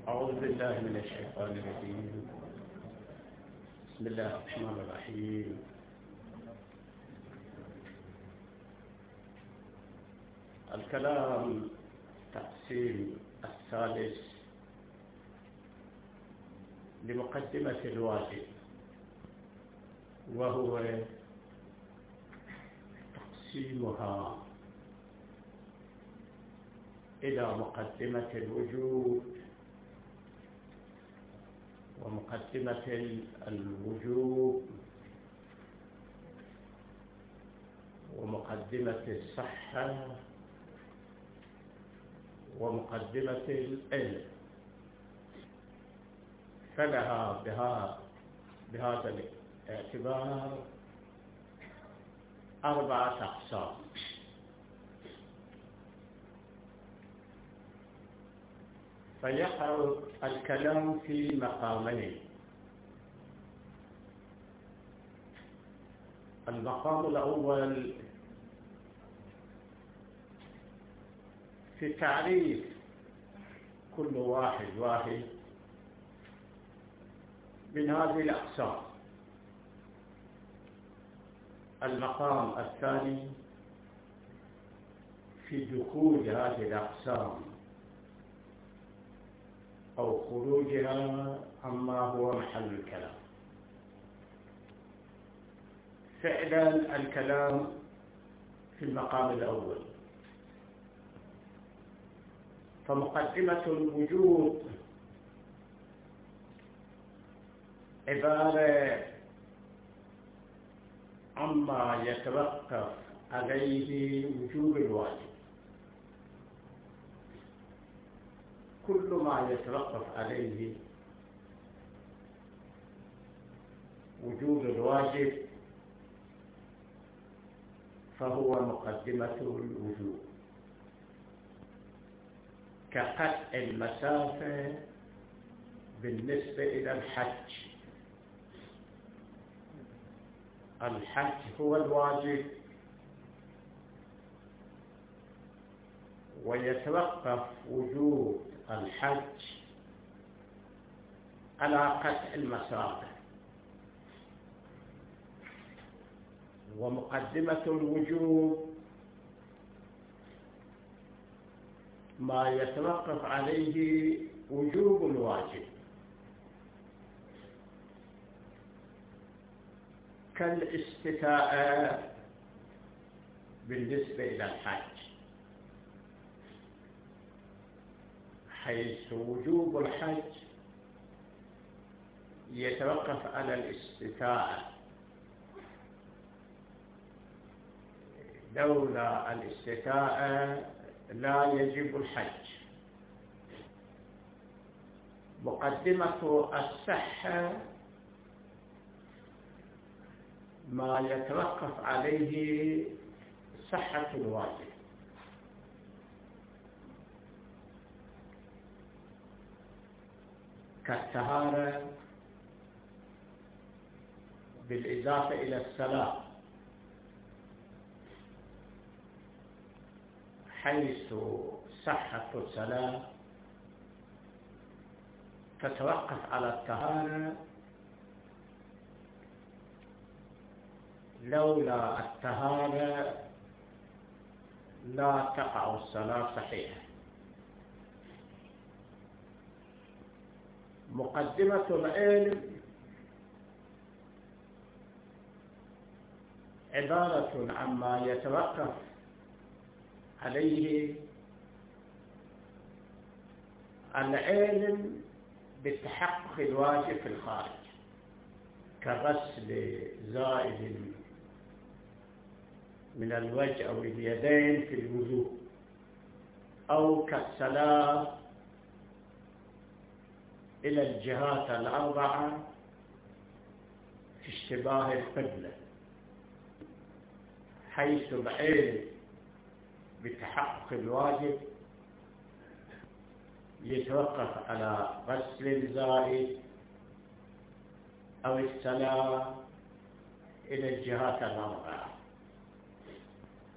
أعوذ بالله من الشيطان الرجيم. بسم الله الرحمن الرحيم. الكلام تقسيم الثالث لمقدمة الواجب، وهو تقسيمها إلى مقدمة الوجود ومقدمة الوجوب ومقدمة الصحة ومقدمة العلم. فلها بهذا الاعتبار 4 أقسام. فيقع الكلام في مقامين: المقام الأول في تعريف كل واحد من هذه الأقسام. المقام الثاني في دخول هذه الأقسام أو خروجها عما هو محل الكلام. فعلا الكلام في المقام الأول. فمقدمة الوجود عبارة عما يتوقف عليه وجوب الواجب. كل ما يتوقف عليه وجوب الواجب فهو مقدمة الوجوب، كقطع المسافة بالنسبة إلى الحج. الحج هو الواجب، ويتوقف وجوب الحج على قطع المسافة. ومقدمة الوجوب ما يتوقف عليه وجوب الواجب، كالاستفاءة بالنسبة إلى الحج، حيث وجوب الحج يتوقف على الاستفاءة. لولا الاستفاءة لا يجب الحج. مقدمة الصحة ما يتوقف عليه صحة الواجب، كالطهارة بالإضافة إلى الصلاة، حيث صحة الصلاة تتوقف على الطهارة. لولا الطهارة لا تقع الصلاة صحيحة. مقدمة العلم عبارة عما يتوقف عليه العلم بالتحقق الواجب في الخارج، كغسل زائد من الوجه أو اليدين في الوضوء، أو كالصلاة إلى الجهات ال4 في اشتباه القبلة، حيث العلم بتحقق الواجب يتوقف على غسل الزائد أو الصلاة إلى الجهات ال4.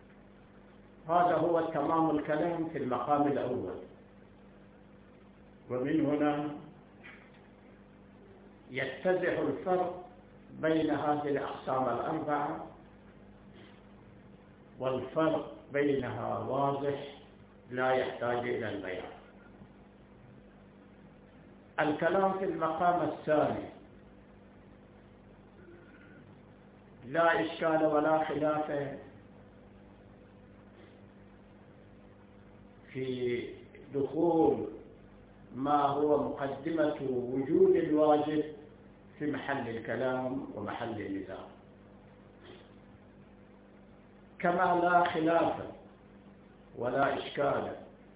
هذا هو تمام الكلام في المقام الأول. ومن هنا يتضح الفرق بين هذه الأقسام الأربعة، والفرق بينها واضح لا يحتاج إلى البيان. الكلام في المقام الثاني لا إشكال ولا خلاف في دخول ما هو مقدمة وجود الواجب في محل الكلام ومحل النزاع، كما لا خلاف ولا إشكال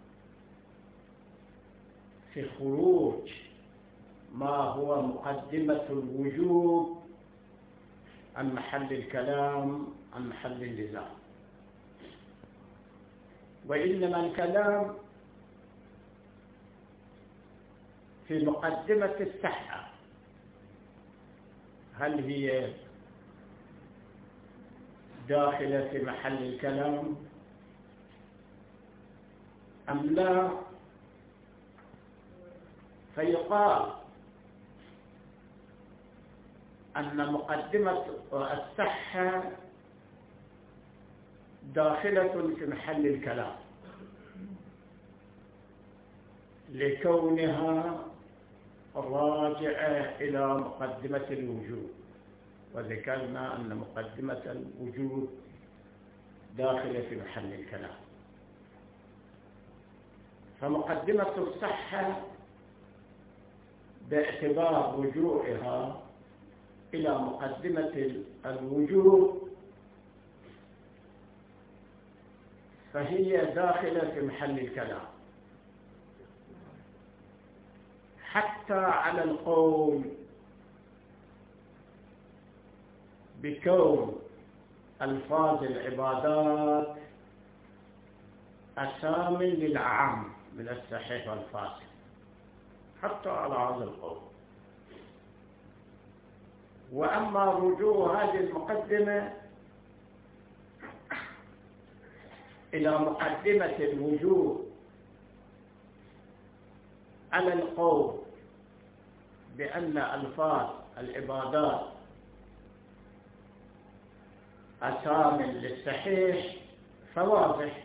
في خروج ما هو مقدمة الوجوب عن محل الكلام عن محل النزاع. وإنما الكلام في مقدمة الصحة، هل هي داخلة في محل الكلام أم لا؟ فيقال أن مقدمة الصحة داخلة في محل الكلام لكونها راجعة إلى مقدمة الوجود، وذكرنا أن مقدمة الوجود داخلة في محل الكلام. فمقدمة الصحة باعتبار رجوعها إلى مقدمة الوجود فهي داخلة في محل الكلام، حتى على القول بكون ألفاظ العبادات أسام للعام من الصحيح والفاسد، حتى على هذا القول. وأما رجوع هذه المقدمة إلى مقدمة الوجود على القول بأن ألفاظ العبادات أسام للصحيح فواضح،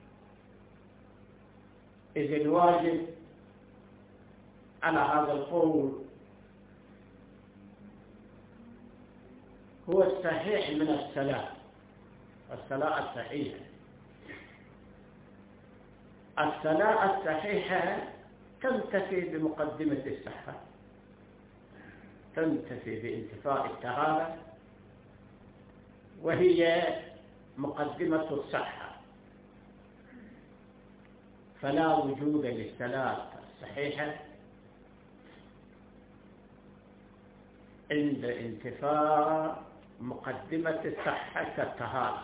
إذ الواجب على هذا القول هو الصحيح من الصلاة الصحيحة. الصلاة الصحيحة تنتفي بمقدمة الصحة، تنتفي بانتفاء الطهارة، وهي مقدمة الصحة. فلا وجود للصلاة الصحيحة عند انتفاء مقدمة الصحة كالطهارة.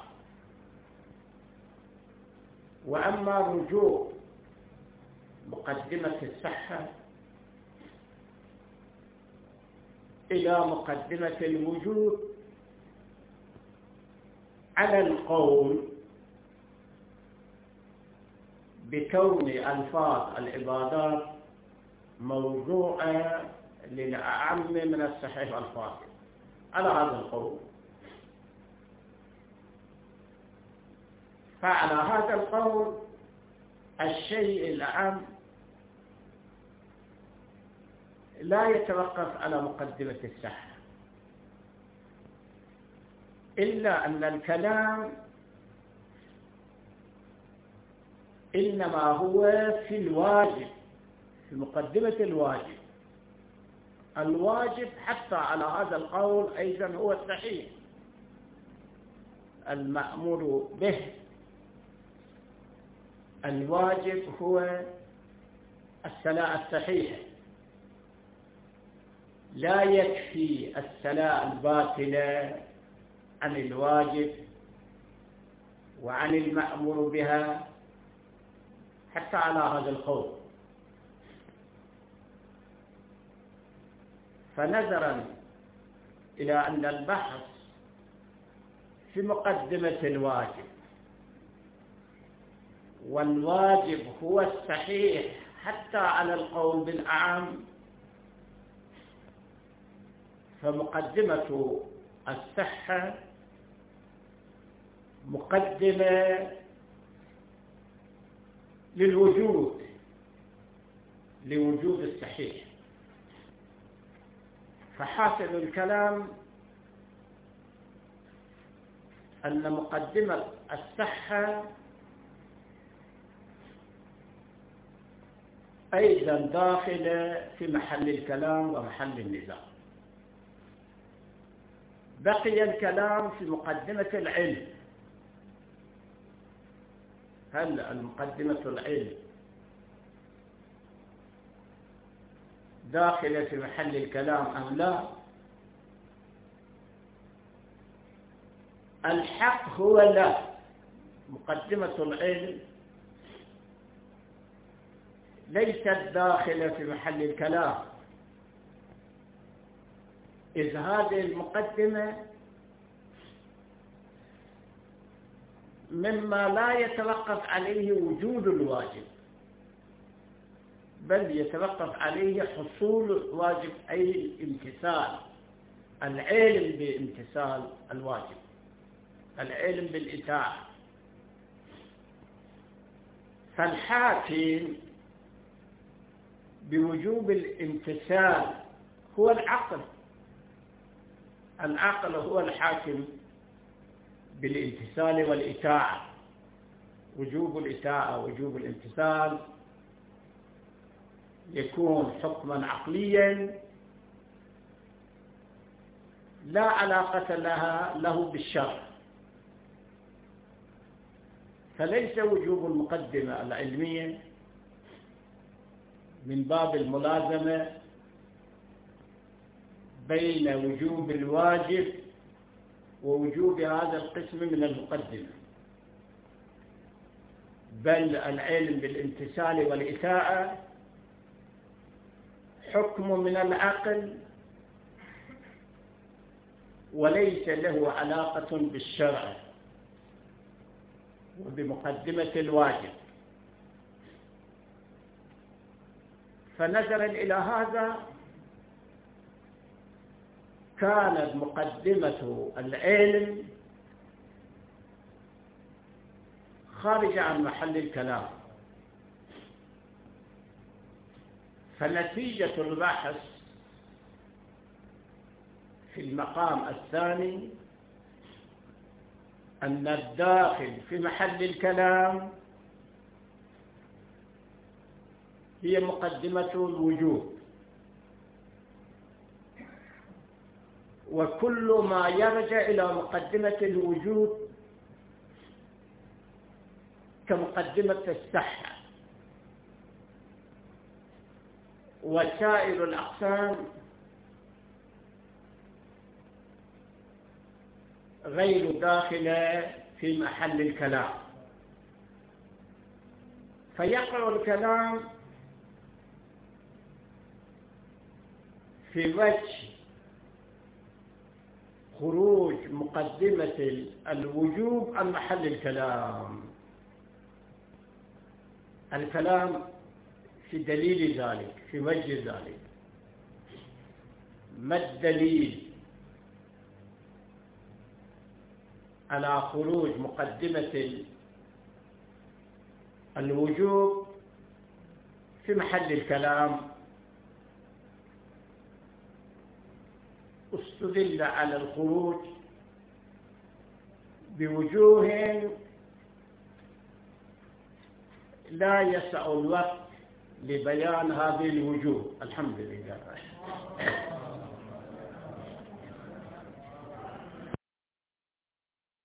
وأما رجوع مقدمة الصحة إلى مقدمة الوجود على القول بكون ألفاظ العبادات موضوعة للأعم من الصحيح والفاسد، على هذا القول. فعلى هذا القول الشيء الأعم لا يتوقف على مقدمة الصحة، إلا أن الكلام إنما هو في الواجب، في مقدمة الواجب. الواجب حتى على هذا القول أيضا هو الصحيح المأمور به. الواجب هو الصلاة الصحيحة، لا يكفي الصلاة الباطلة عن الواجب وعن المأمور بها حتى على هذا القول. فنظرا إلى أن البحث في مقدمة الواجب، والواجب هو الصحيح حتى على القول بالأعم فمقدمة الصحة مقدمة للوجود، لوجود الصحيح. فحاصل الكلام أن مقدمة الصحة أيضا داخلة في محل الكلام ومحل النزاع. بقي الكلام في مقدمة العلم. هل المقدمة العلم داخلة في محل الكلام أم لا؟ الحق هو لا. مقدمة العلم ليست داخلة في محل الكلام، إذ هذه المقدمة مما لا يتوقف عليه وجود الواجب، بل يتوقف عليه حصول الواجب، أي الامتثال، العلم بامتثال الواجب، العلم بالإطاعة. فالحاكم بوجوب الامتثال هو العقل. العقل هو الحاكم بالامتثال والإطاعة. وجوب الإطاعة وجوب الامتثال يكون حكما عقليا لا علاقة له بالشرع. فليس وجوب المقدمة العلمية من باب الملازمة بين وجوب الواجب ووجوب هذا القسم من المقدمة، بل العلم بالامتثال والإطاعة حكم من العقل وليس له علاقة بالشرع وبمقدمة الواجب. فنظرا إلى هذا كانت مقدمة العلم خارجة عن محل الكلام. فنتيجة البحث في المقام الثاني أن الداخل في محل الكلام هي مقدمة الوجود، وكل ما يرجع إلى مقدمة الوجود كمقدمة الصحة، وسائر الأقسام غير داخلة في محل الكلام. فيقع الكلام في وجه خروج مقدمة الوجوب عن محل الكلام. الكلام في دليل ذلك، في وجه ذلك. ما الدليل على خروج مقدمة الوجوب في محل الكلام؟ استدل على الخروج بوجوه لا يسع الوقت لبيان هذه الوجوه. الحمد لله.